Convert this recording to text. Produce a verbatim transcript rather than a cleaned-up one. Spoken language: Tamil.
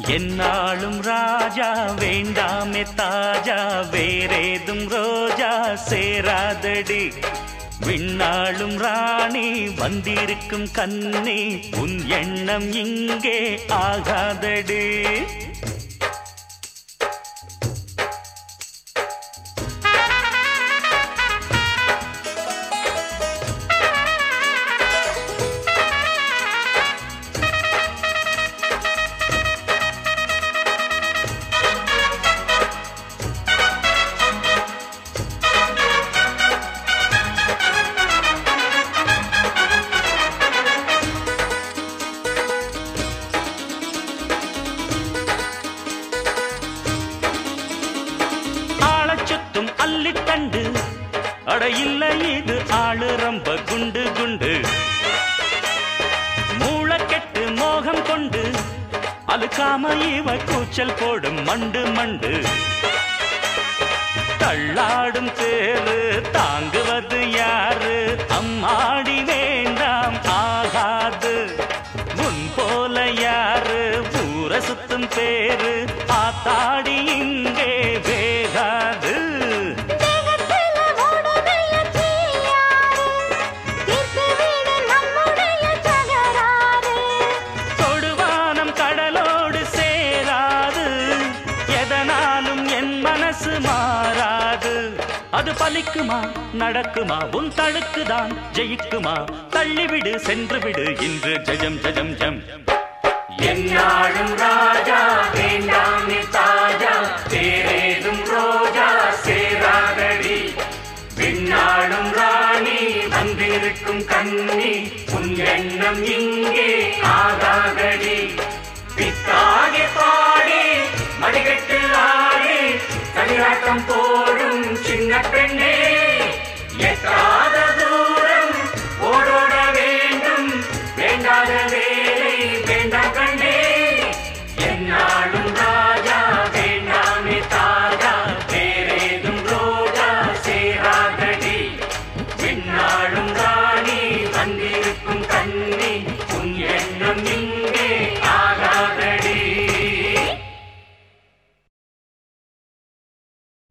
என்னாலும் ராஜா வேண்டாமே தாஜா வேறேதும் ரோஜா சேராதடி விண்ணாளும் ராணி வந்திருக்கும் கண்ணி உன் எண்ணம் இங்கே ஆகாதடி அள்ளித்தண்டு அட இல்லை இது ஆளு ரொம்ப குண்டு குண்டு மூளைக்கெட்டு மோகம் கொண்டு அழுக்காம இவ கூச்சல் போடும் மண்டு மண்டு தள்ளாடும் தேரு தாங்குவது யாரு அம்மாடி வேண்டாம் ஆகாது முன் போல யாரு ஊர சுத்தும் பேரு ஆத்தாடி இங்கே வேகாது மாறாது அது பலிக்குமா நடக்குமா உன் தழுக்குதான் ஜெயிக்குமா தள்ளிவிடு சென்று விடு இன்று ஜஜம் ஜஜம் ஜம் என்னாலும் ராஜா வேண்டாமே தாஜா வேறேதும் ரோஜா சேராதடி விண்ணாளும் ராணி வந்திருக்கும் கண்ணி உன் எண்ணம் இங்கே ஆகாதடி பித்தாகி பாடி மடிகட்டு ஆடி தனியாட்டம் போடும் சின்ன பெண்ணே எத்தா